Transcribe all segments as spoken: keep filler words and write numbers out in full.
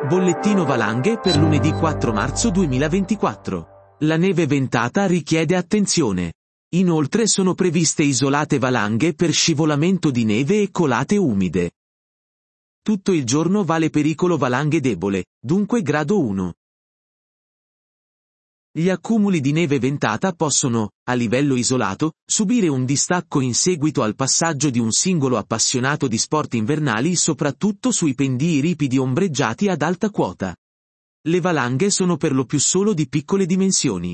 Bollettino valanghe per lunedì quattro marzo duemilaventiquattro. La neve ventata richiede attenzione. Inoltre sono previste isolate valanghe per scivolamento di neve e colate umide. Tutto il giorno vale pericolo valanghe debole, dunque grado uno. Gli accumuli di neve ventata possono, a livello isolato, subire un distacco in seguito al passaggio di un singolo appassionato di sport invernali, soprattutto sui pendii ripidi ombreggiati ad alta quota. Le valanghe sono per lo più solo di piccole dimensioni.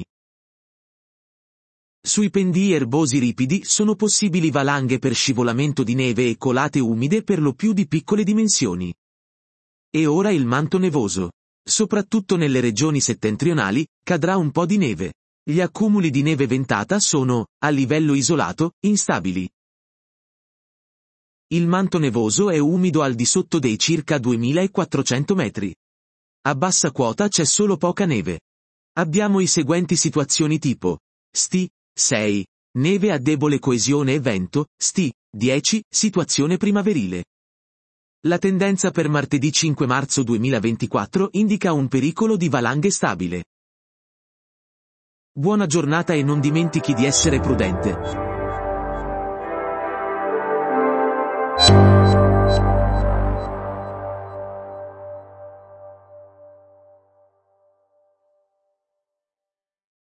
Sui pendii erbosi ripidi sono possibili valanghe per scivolamento di neve e colate umide per lo più di piccole dimensioni. E ora il manto nevoso. Soprattutto nelle regioni settentrionali, cadrà un po' di neve. Gli accumuli di neve ventata sono, a livello isolato, instabili. Il manto nevoso è umido al di sotto dei circa duemilaquattrocento metri. A bassa quota c'è solo poca neve. Abbiamo i seguenti situazioni tipo: S T sei, neve a debole coesione e vento, S T dieci, situazione primaverile. La tendenza per martedì cinque marzo duemilaventiquattro indica un pericolo di valanghe stabile. Buona giornata e non dimentichi di essere prudente.